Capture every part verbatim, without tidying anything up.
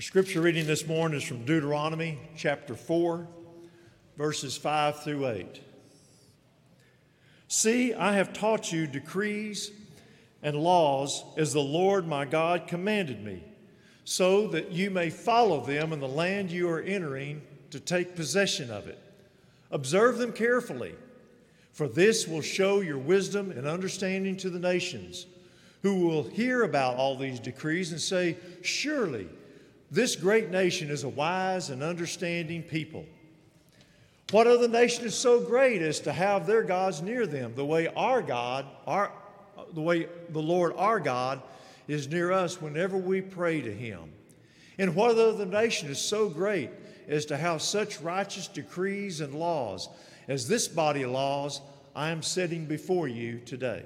Our scripture reading this morning is from Deuteronomy chapter four, verses five through eight. See, I have taught you decrees and laws as the Lord my God commanded me, so that you may follow them in the land you are entering to take possession of it. Observe them carefully, for this will show your wisdom and understanding to the nations, who will hear about all these decrees and say, surely this great nation is a wise and understanding people. What other nation is so great as to have their gods near them, the way our God, our, the way the Lord our God is near us whenever we pray to Him? And what other nation is so great as to have such righteous decrees and laws as this body of laws I am setting before you today?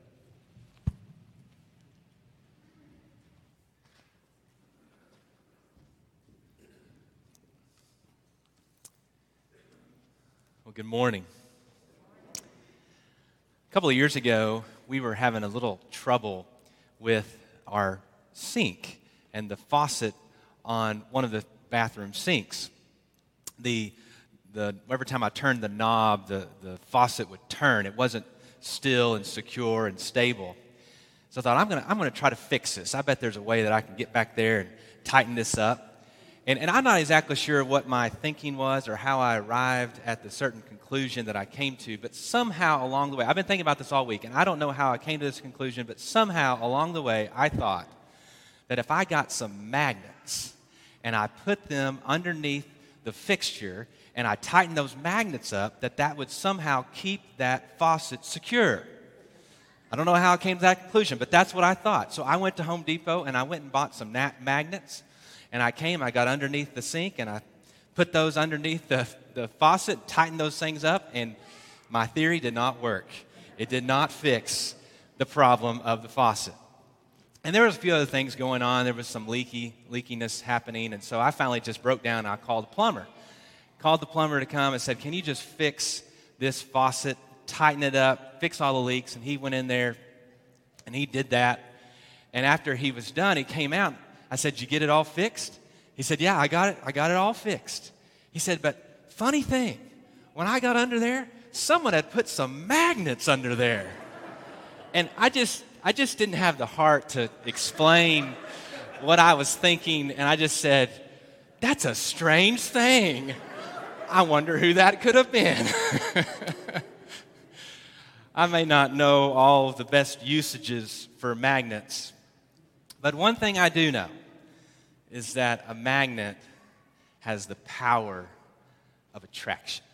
Well, good morning. A couple of years ago, we were having a little trouble with our sink and the faucet on one of the bathroom sinks. The, the every time I turned the knob, the, the faucet would turn. It wasn't still and secure and stable. So I thought, I'm gonna I'm gonna try to fix this. I bet there's a way that I can get back there and tighten this up. And, and I'm not exactly sure what my thinking was or how I arrived at the certain conclusion that I came to, but somehow along the way, I've been thinking about this all week, and I don't know how I came to this conclusion, but somehow along the way, I thought that if I got some magnets and I put them underneath the fixture and I tightened those magnets up, that that would somehow keep that faucet secure. I don't know how I came to that conclusion, but that's what I thought. So I went to Home Depot and I went and bought some nat- magnets. And I came, I got underneath the sink, and I put those underneath the, the faucet, tightened those things up, and my theory did not work. It did not fix the problem of the faucet. And there was a few other things going on. There was some leaky leakiness happening, and so I finally just broke down, and I called the plumber. Called the plumber to come and said, can you just fix this faucet, tighten it up, fix all the leaks? And he went in there, and he did that. And after he was done, he came out. I said, did you get it all fixed? He said, yeah, I got it. I got it all fixed. He said, but funny thing, when I got under there, someone had put some magnets under there. And I just, I just didn't have the heart to explain what I was thinking. And I just said, that's a strange thing. I wonder who that could have been. I may not know all of the best usages for magnets, but one thing I do know is that a magnet has the power of attraction.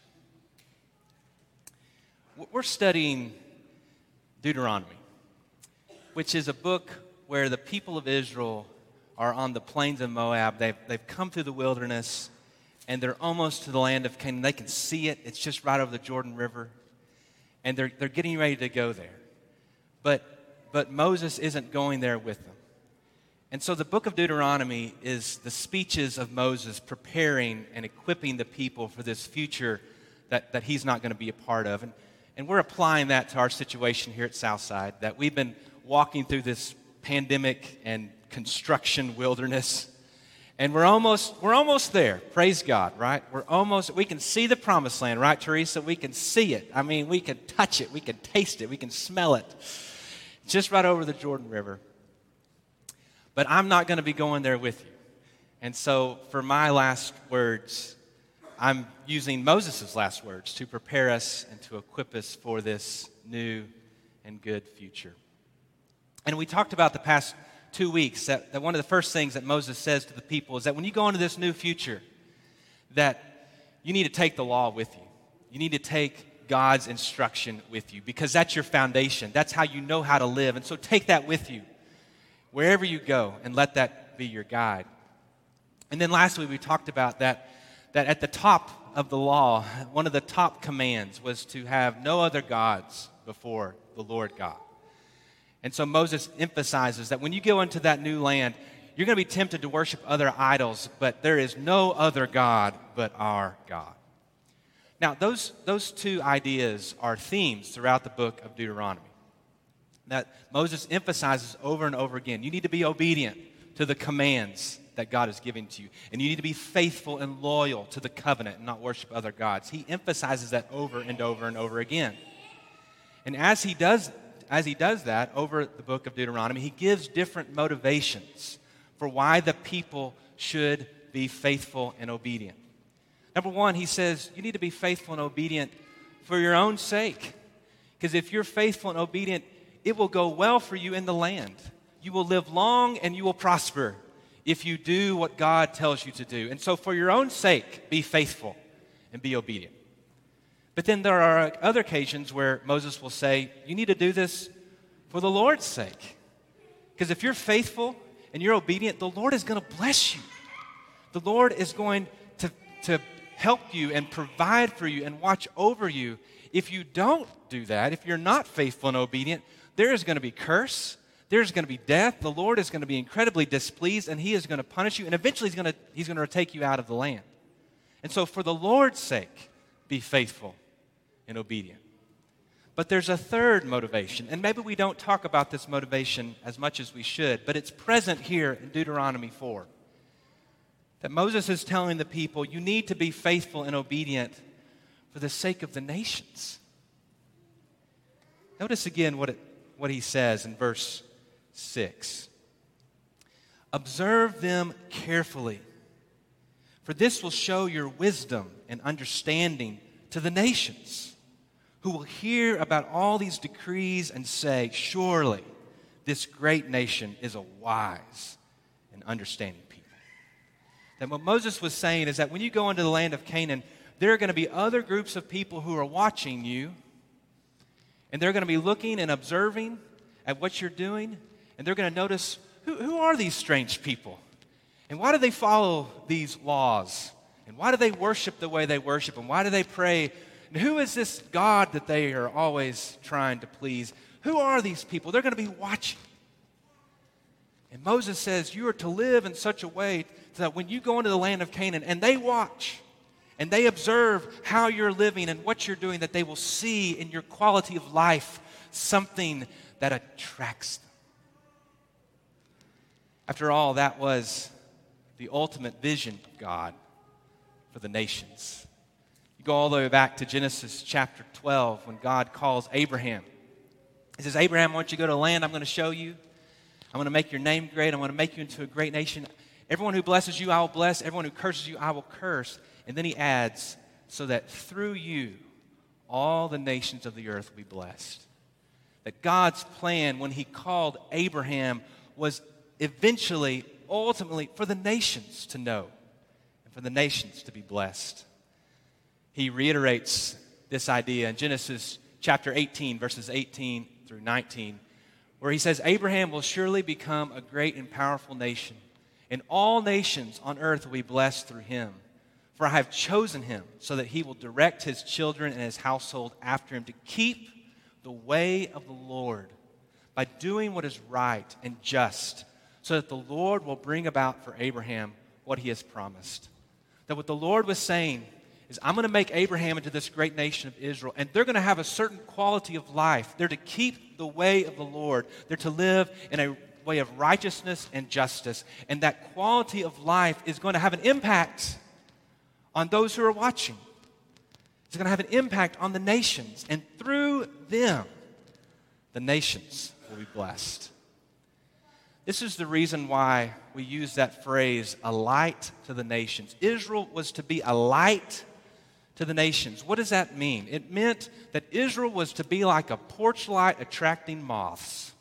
We're studying Deuteronomy, which is a book where the people of Israel are on the plains of Moab. They've, they've come through the wilderness, and they're almost to the land of Canaan. They can see it. It's just right over the Jordan River, and they're, they're getting ready to go there. But, but Moses isn't going there with them. And so the book of Deuteronomy is the speeches of Moses preparing and equipping the people for this future that, that he's not going to be a part of. And, and we're applying that to our situation here at Southside, that we've been walking through this pandemic and construction wilderness, and we're almost we're almost there. Praise God, right? We're almost, we can see the promised land, right, Teresa? We can see it. I mean, we can touch it. We can taste it. We can smell it. Just right over the Jordan River. But I'm not going to be going there with you. And so for my last words, I'm using Moses' last words to prepare us and to equip us for this new and good future. And we talked about the past two weeks that, that one of the first things that Moses says to the people is that when you go into this new future, that you need to take the law with you. You need to take God's instruction with you, because that's your foundation. That's how you know how to live. And so take that with you wherever you go, and let that be your guide. And then lastly, we talked about that, that at the top of the law, one of the top commands was to have no other gods before the Lord God. And so Moses emphasizes that when you go into that new land, you're going to be tempted to worship other idols, but there is no other God but our God. Now, those, those two ideas are themes throughout the book of Deuteronomy that Moses emphasizes over and over again. You need to be obedient to the commands that God is giving to you. And you need to be faithful and loyal to the covenant and not worship other gods. He emphasizes that over and over and over again. And as he does, as he does that over the book of Deuteronomy, he gives different motivations for why the people should be faithful and obedient. Number one, he says you need to be faithful and obedient for your own sake. Because if you're faithful and obedient, it will go well for you in the land. You will live long and you will prosper if you do what God tells you to do. And so for your own sake, be faithful and be obedient. But then there are other occasions where Moses will say, you need to do this for the Lord's sake. Because if you're faithful and you're obedient, the Lord is going to bless you. The Lord is going to, to help you and provide for you and watch over you. If you don't do that, if you're not faithful and obedient, there is going to be curse. There's going to be death. The Lord is going to be incredibly displeased, and he is going to punish you, and eventually he's going to, he's going to take you out of the land. And so for the Lord's sake, be faithful and obedient. But there's a third motivation, and maybe we don't talk about this motivation as much as we should, but it's present here in Deuteronomy four. That Moses is telling the people, you need to be faithful and obedient for the sake of the nations. Notice again what, it, what he says in verse six. Observe them carefully, for this will show your wisdom and understanding to the nations, who will hear about all these decrees and say, surely this great nation is a wise and understanding people. That what Moses was saying is that when you go into the land of Canaan, there are going to be other groups of people who are watching you, and they're going to be looking and observing at what you're doing, and they're going to notice, who, who are these strange people? And why do they follow these laws? And why do they worship the way they worship? And why do they pray? And who is this God that they are always trying to please? Who are these people? They're going to be watching. And Moses says you are to live in such a way that when you go into the land of Canaan and they watch and they observe how you're living and what you're doing, that they will see in your quality of life something that attracts them. After all, that was the ultimate vision of God for the nations. You go all the way back to Genesis chapter twelve when God calls Abraham. He says, Abraham, I want you to go to a land I'm going to show you. I'm going to make your name great. I'm going to make you into a great nation. Everyone who blesses you, I will bless. Everyone who curses you, I will curse. And then he adds, so that through you, all the nations of the earth will be blessed. That God's plan when he called Abraham was eventually, ultimately, for the nations to know and for the nations to be blessed. He reiterates this idea in Genesis chapter eighteen, verses eighteen through nineteen, where he says, Abraham will surely become a great and powerful nation, and all nations on earth will be blessed through him. For I have chosen him so that he will direct his children and his household after him to keep the way of the Lord by doing what is right and just, so that the Lord will bring about for Abraham what he has promised. That what the Lord was saying is, I'm going to make Abraham into this great nation of Israel, and they're going to have a certain quality of life. They're to keep the way of the Lord. They're to live in a way of righteousness and justice. And that quality of life is going to have an impact on those who are watching. It's going to have an impact on the nations. And through them, the nations will be blessed. This is the reason why we use that phrase, a light to the nations. Israel was to be a light to the nations. What does that mean? It meant that Israel was to be like a porch light attracting moths.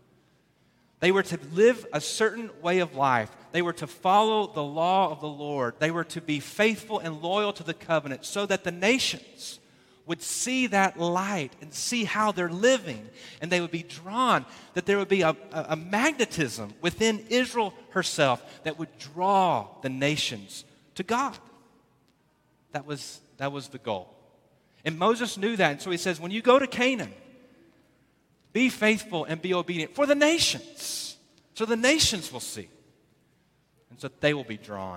They were to live a certain way of life. They were to follow the law of the Lord. They were to be faithful and loyal to the covenant so that the nations would see that light and see how they're living, and they would be drawn, that there would be a, a, a magnetism within Israel herself that would draw the nations to God. That was, that was the goal. And Moses knew that, and so he says, when you go to Canaan, be faithful and be obedient for the nations, so the nations will see, and so they will be drawn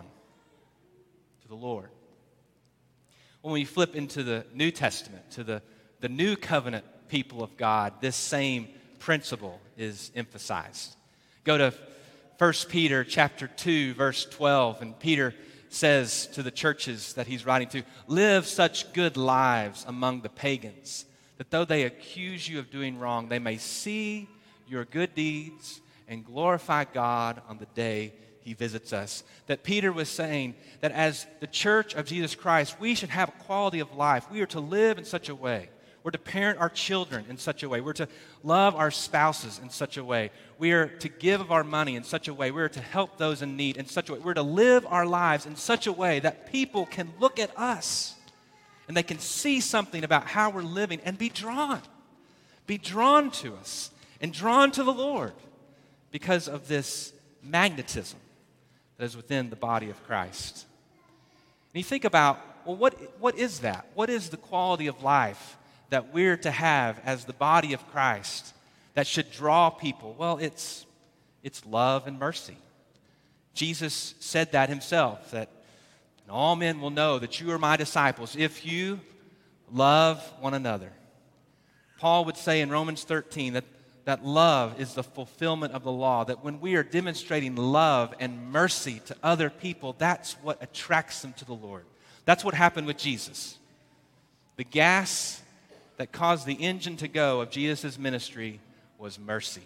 to the Lord. When we flip into the New Testament, to the, the new covenant people of God, this same principle is emphasized. Go to First Peter chapter two, verse twelve, and Peter says to the churches that he's writing to, live such good lives among the pagans, that though they accuse you of doing wrong, they may see your good deeds and glorify God on the day he visits us. That Peter was saying that as the church of Jesus Christ, we should have a quality of life. We are to live in such a way. We're to parent our children in such a way. We're to love our spouses in such a way. We are to give of our money in such a way. We're to help those in need in such a way. We're to live our lives in such a way that people can look at us and they can see something about how we're living and be drawn. Be drawn to us and drawn to the Lord because of this magnetism that is within the body of Christ. And you think about, well, what, what is that? What is the quality of life that we're to have as the body of Christ that should draw people? Well, it's, it's love and mercy. Jesus said that himself, that all men will know that you are my disciples if you love one another. Paul would say in Romans thirteen that, that love is the fulfillment of the law, that when we are demonstrating love and mercy to other people, that's what attracts them to the Lord. That's what happened with Jesus. The gas that caused the engine to go of Jesus' ministry was mercy.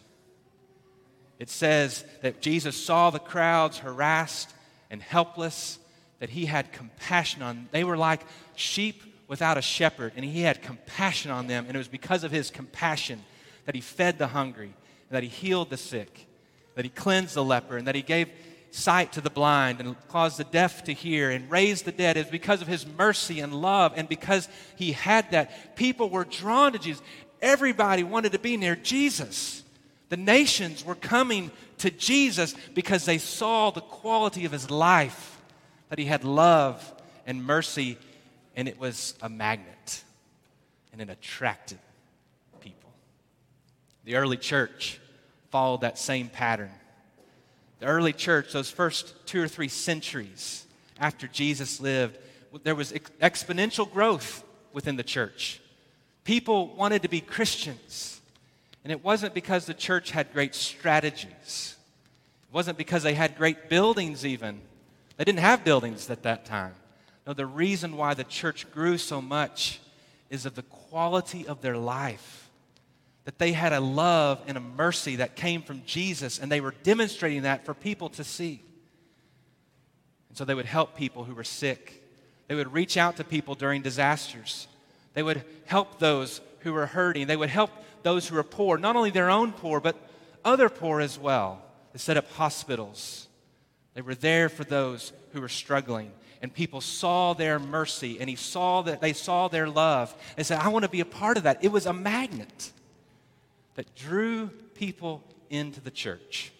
It says that Jesus saw the crowds harassed and helpless, that he had compassion on them. They were like sheep without a shepherd, and he had compassion on them, and it was because of his compassion that he fed the hungry, and that he healed the sick, that he cleansed the leper, and that he gave sight to the blind and caused the deaf to hear and raised the dead. It's because of his mercy and love, and because he had that, people were drawn to Jesus. Everybody wanted to be near Jesus. The nations were coming to Jesus because they saw the quality of his life, that he had love and mercy, and it was a magnet, and it attracted people. The early church followed that same pattern. The early church, those first two or three centuries after Jesus lived, there was ex- exponential growth within the church. People wanted to be Christians, and it wasn't because the church had great strategies. It wasn't because they had great buildings even. They didn't have buildings at that time. No, the reason why the church grew so much is of the quality of their life. That they had a love and a mercy that came from Jesus, and they were demonstrating that for people to see. And so they would help people who were sick. They would reach out to people during disasters. They would help those who were hurting. They would help those who were poor, not only their own poor, but other poor as well. They set up hospitals. They were there for those who were struggling. And people saw their mercy, and he saw that they saw their love, and said, I want to be a part of that. It was a magnet that drew people into the church.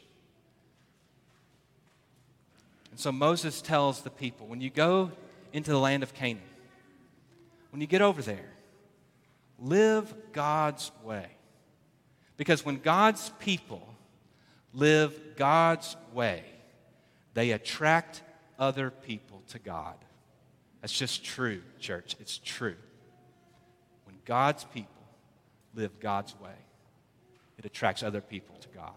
And so Moses tells the people, when you go into the land of Canaan, when you get over there, live God's way. Because when God's people live God's way, they attract other people to God. That's just true, church. It's true. When God's people live God's way, it attracts other people to God.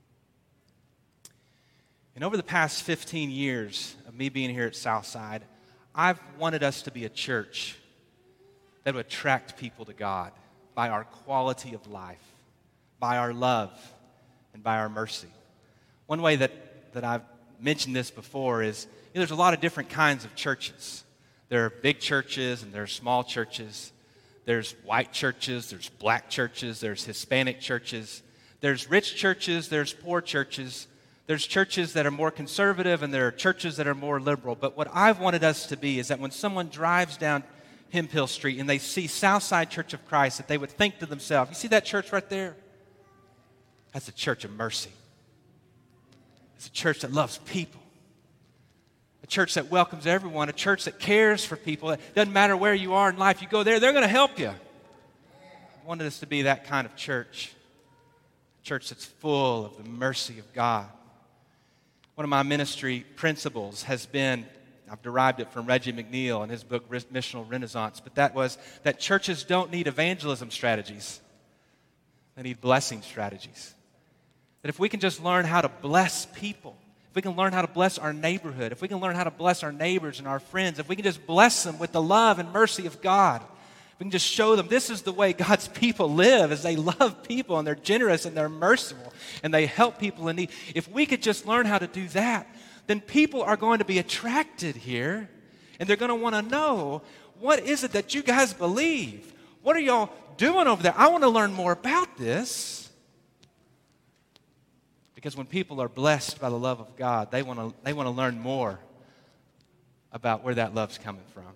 And over the past fifteen years of me being here at Southside, I've wanted us to be a church that would attract people to God by our quality of life, by our love, and by our mercy. One way that, that I've mentioned this before is, you know, there's a lot of different kinds of churches. There are big churches and there are small churches. There's white churches, there's black churches, there's Hispanic churches. There's rich churches, there's poor churches. There's churches that are more conservative and there are churches that are more liberal. But what I've wanted us to be is that when someone drives down Hemphill Street and they see Southside Church of Christ, that they would think to themselves, you see that church right there? That's a church of mercy. It's a church that loves people. A church that welcomes everyone. A church that cares for people. It doesn't matter where you are in life. You go there, they're going to help you. I wanted us to be that kind of church. A church that's full of the mercy of God. One of my ministry principles has been, I've derived it from Reggie McNeil in his book, Missional Renaissance, but that was that churches don't need evangelism strategies. They need blessing strategies. That if we can just learn how to bless people, if we can learn how to bless our neighborhood, if we can learn how to bless our neighbors and our friends, if we can just bless them with the love and mercy of God, if we can just show them this is the way God's people live, as they love people and they're generous and they're merciful and they help people in need. If we could just learn how to do that, then people are going to be attracted here and they're going to want to know, what is it that you guys believe? What are y'all doing over there? I want to learn more about this. Because when people are blessed by the love of God, they want to they want to learn more about where that love's coming from.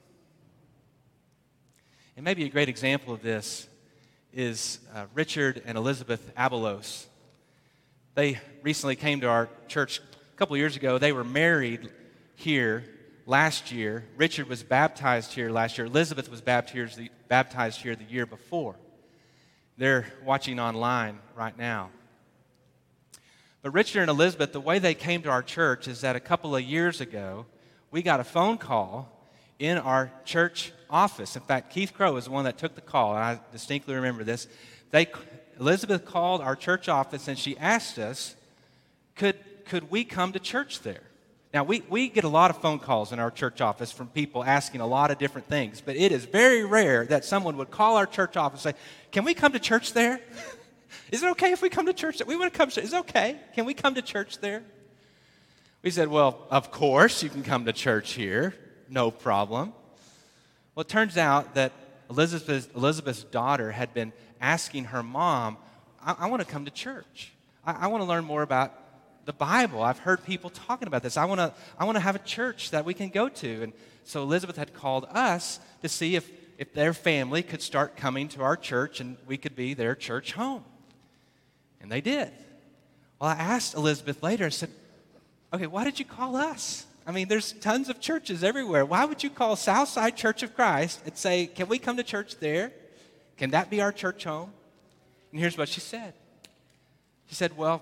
And maybe a great example of this is uh, Richard and Elizabeth Abelos. They recently came to our church a couple years ago. They were married here last year. Richard was baptized here last year. Elizabeth was baptized here the year before. They're watching online right now. But Richard and Elizabeth, the way they came to our church is that a couple of years ago, we got a phone call in our church office. In fact, Keith Crow was the one that took the call, and I distinctly remember this. They, Elizabeth called our church office, and she asked us, could, could we come to church there? Now, we, we get a lot of phone calls in our church office from people asking a lot of different things, but it is very rare that someone would call our church office and say, can we come to church there? Is it okay if we come to church there? We want to come to church. Is it okay? Can we come to church there? We said, well, of course you can come to church here. No problem. Well, it turns out that Elizabeth, Elizabeth's daughter had been asking her mom, I, I want to come to church. I, I want to learn more about the Bible. I've heard people talking about this. I want to I want to have a church that we can go to. And so Elizabeth had called us to see if, if their family could start coming to our church and we could be their church home. And they did. Well, I asked Elizabeth later, I said, okay, why did you call us? I mean, there's tons of churches everywhere. Why would you call Southside Church of Christ and say, can we come to church there? Can that be our church home? And here's what she said. She said, well,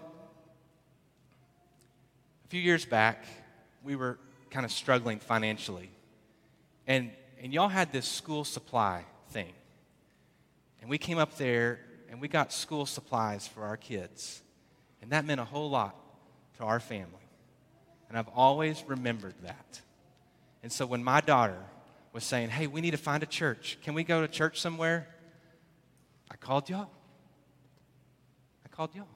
a few years back, we were kind of struggling financially. And, and y'all had this school supply thing. And we came up there and we got school supplies for our kids. And that meant a whole lot to our family. And I've always remembered that. And so when my daughter was saying, hey, we need to find a church. Can we go to church somewhere? I called y'all. I called y'all.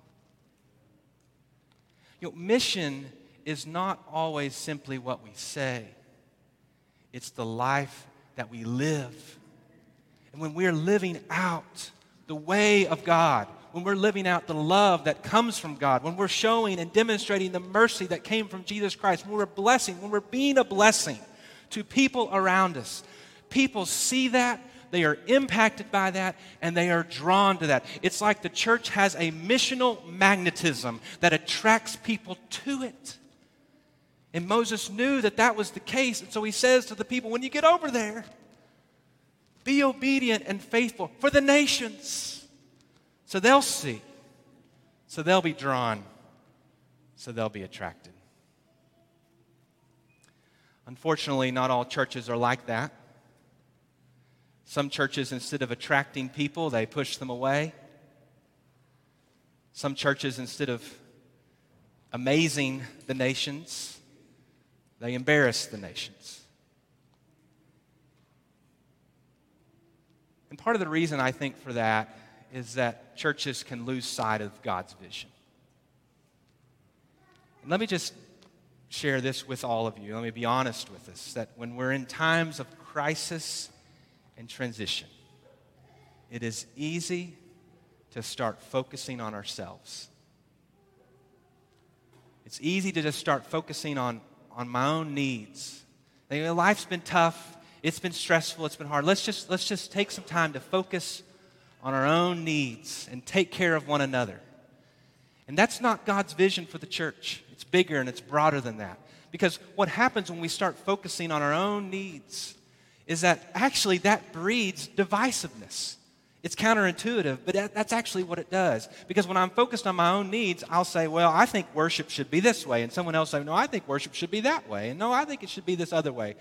You know, mission is not always simply what we say. It's the life that we live. And when we're living out the way of God, when we're living out the love that comes from God, when we're showing and demonstrating the mercy that came from Jesus Christ, when we're blessing, when we're being a blessing to people around us, people see that, they are impacted by that, and they are drawn to that. It's like the church has a missional magnetism that attracts people to it. And Moses knew that that was the case, and so he says to the people, when you get over there, be obedient and faithful for the nations. So they'll see. So they'll be drawn. So they'll be attracted. Unfortunately, not all churches are like that. Some churches, instead of attracting people, they push them away. Some churches, instead of amazing the nations, they embarrass the nations. And part of the reason I think for that is that churches can lose sight of God's vision. And let me just share this with all of you. Let me be honest with us, that when we're in times of crisis and transition, it is easy to start focusing on ourselves. It's easy to just start focusing on, on my own needs. You know, life's been tough. It's been stressful. It's been hard. Let's just, let's just take some time to focus on our own needs and take care of one another. And that's not God's vision for the church. It's bigger and it's broader than that. Because what happens when we start focusing on our own needs is that actually that breeds divisiveness. It's counterintuitive, but that, that's actually what it does. Because when I'm focused on my own needs, I'll say, well, I think worship should be this way. And someone else say, no, I think worship should be that way. And no, I think it should be this other way.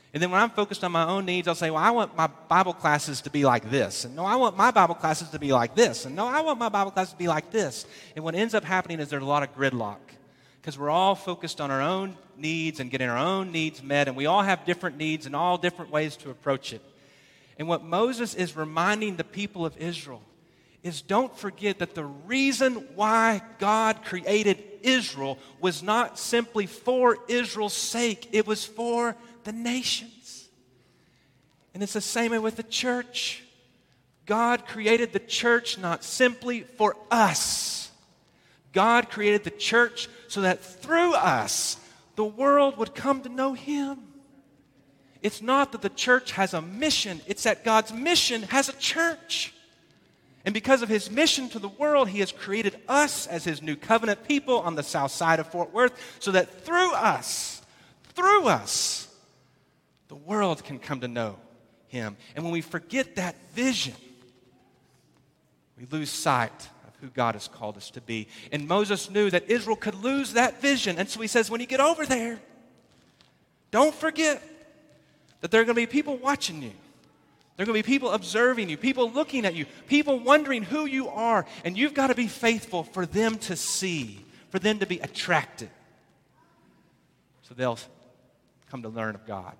And then when I'm focused on my own needs, I'll say, well, I want my Bible classes to be like this. And no, I want my Bible classes to be like this. And no, I want my Bible classes to be like this. And what ends up happening is there's a lot of gridlock because we're all focused on our own needs and getting our own needs met. And we all have different needs and all different ways to approach it. And what Moses is reminding the people of Israel is don't forget that the reason why God created Israel was not simply for Israel's sake. It was for the nations. And it's the same way with the church. God created the church not simply for us. God created the church so that through us, the world would come to know Him. It's not that the church has a mission, it's that God's mission has a church. And because of His mission to the world, He has created us as His new covenant people on the south side of Fort Worth so that through us, through us, the world can come to know Him. And when we forget that vision, we lose sight of who God has called us to be. And Moses knew that Israel could lose that vision. And so he says, when you get over there, don't forget that there are going to be people watching you. There are going to be people observing you, people looking at you, people wondering who you are. And you've got to be faithful for them to see, for them to be attracted. So they'll come to learn of God.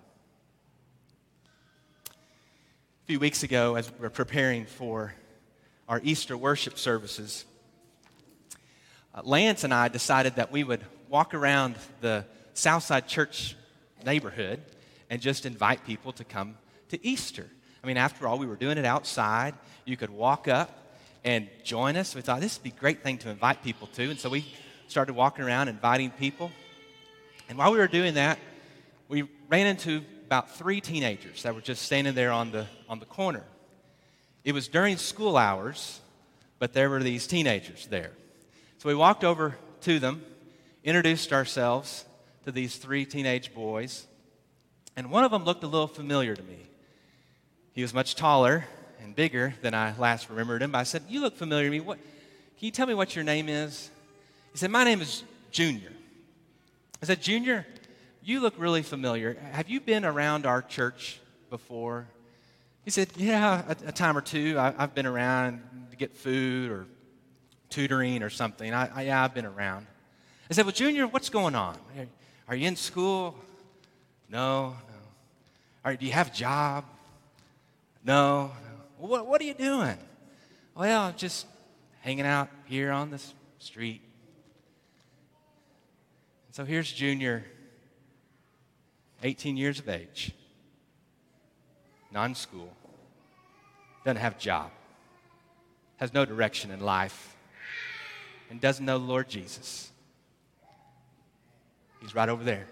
A few weeks ago, as we were preparing for our Easter worship services, uh, Lance and I decided that we would walk around the Southside Church neighborhood and just invite people to come to Easter. I mean, after all, we were doing it outside. You could walk up and join us. We thought this would be a great thing to invite people to, and so we started walking around inviting people. And while we were doing that, we ran into about three teenagers that were just standing there on the on the corner. It was during school hours, but there were these teenagers there. So we walked over to them, introduced ourselves to these three teenage boys, and one of them looked a little familiar to me. He was much taller and bigger than I last remembered him. I said, "You look familiar to me. What? Can you tell me what your name is?" He said, "My name is Junior." I said, "Junior, you look really familiar. Have you been around our church before?" He said, "Yeah, a, a time or two. I, I've been around to get food or tutoring or something. I, I, yeah, I've been around." I said, "Well, Junior, what's going on? Are, are you in school?" "No, no." "Are, do you have a job?" "No, no." "Well, what, what are you doing?" "Well, just hanging out here on the street." And so here's Junior, eighteen years of age, non-school, doesn't have a job, has no direction in life, and doesn't know the Lord Jesus. He's right over there.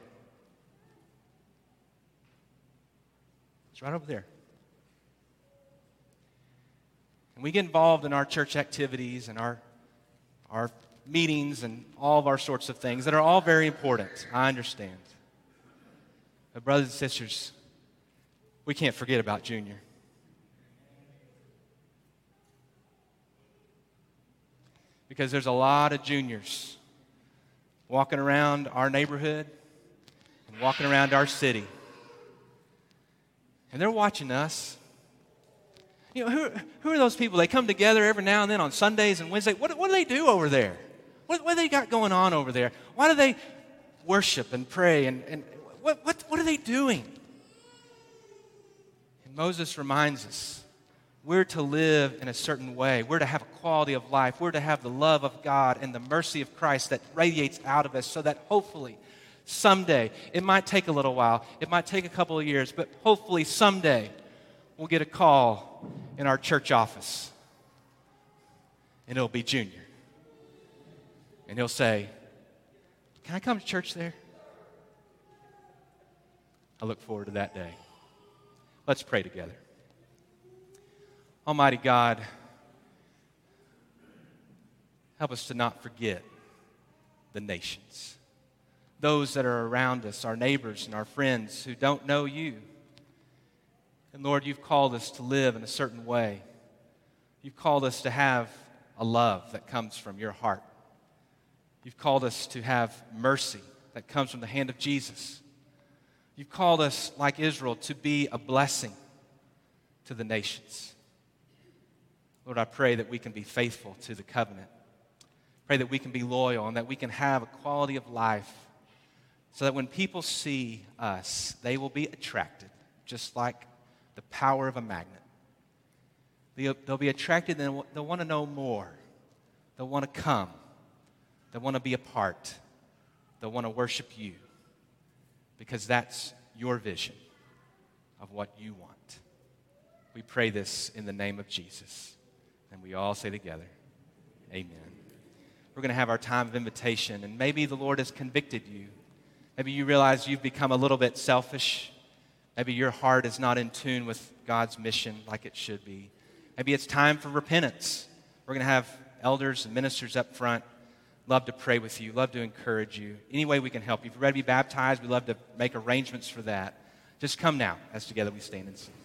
He's right over there. And we get involved in our church activities and our, our meetings and all of our sorts of things that are all very important. I understand. But brothers and sisters, we can't forget about Junior. Because there's a lot of juniors walking around our neighborhood and walking around our city. And they're watching us. You know, who, who are those people? They come together every now and then on Sundays and Wednesdays. What, what do they do over there? What, what do they got going on over there? Why do they worship and pray? And, and what, what, what are they doing? And Moses reminds us, we're to live in a certain way. We're to have a quality of life. We're to have the love of God and the mercy of Christ that radiates out of us so that hopefully someday, it might take a little while, it might take a couple of years, but hopefully someday we'll get a call in our church office and it'll be Junior. And he'll say, "Can I come to church there?" I look forward to that day. Let's pray together. Almighty God, help us to not forget the nations, those that are around us, our neighbors and our friends who don't know you. And Lord, you've called us to live in a certain way. You've called us to have a love that comes from your heart. You've called us to have mercy that comes from the hand of Jesus. You've called us, like Israel, to be a blessing to the nations. Lord, I pray that we can be faithful to the covenant. Pray that we can be loyal and that we can have a quality of life so that when people see us, they will be attracted, just like the power of a magnet. They'll, they'll be attracted and they'll, they'll want to know more. They'll want to come. They'll want to be a part. They'll want to worship you because that's your vision of what you want. We pray this in the name of Jesus. And we all say together, amen. We're going to have our time of invitation, and maybe the Lord has convicted you. Maybe you realize you've become a little bit selfish. Maybe your heart is not in tune with God's mission like it should be. Maybe it's time for repentance. We're going to have elders and ministers up front. Love to pray with you, love to encourage you. Any way we can help you. If you're ready to be baptized, we'd love to make arrangements for that. Just come now as together we stand and sing.